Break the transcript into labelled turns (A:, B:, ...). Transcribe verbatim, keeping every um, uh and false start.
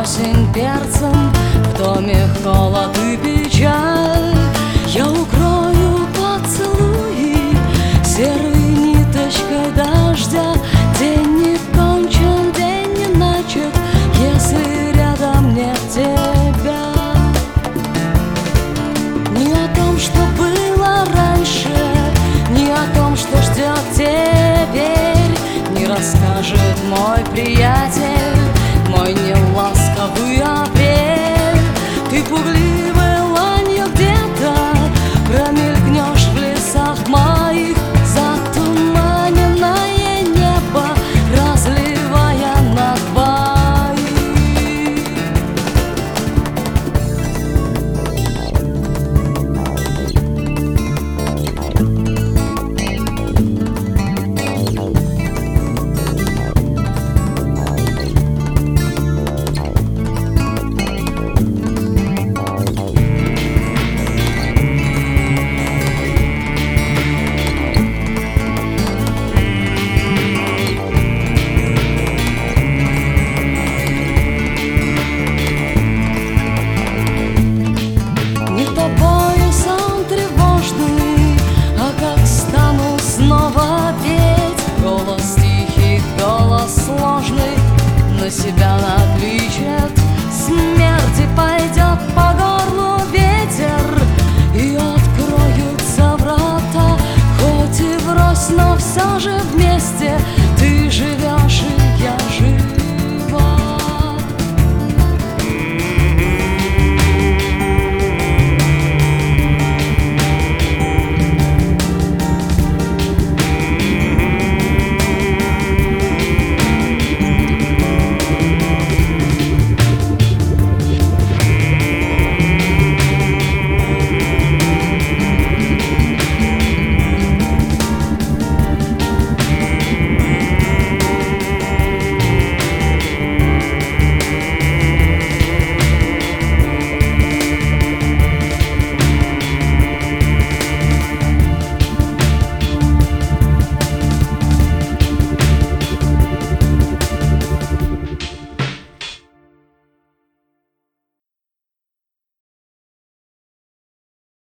A: осень перцем, в доме холод и печаль. Я укрою поцелуи серой ниточкой дождя. День не кончен, день не начат, если рядом нет тебя. Ни о том, что было раньше, ни о том, что ждет теперь, не расскажет мой приятель.